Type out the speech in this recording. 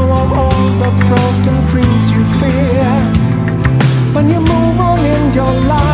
of all the broken dreams you fear. When you move on in your life,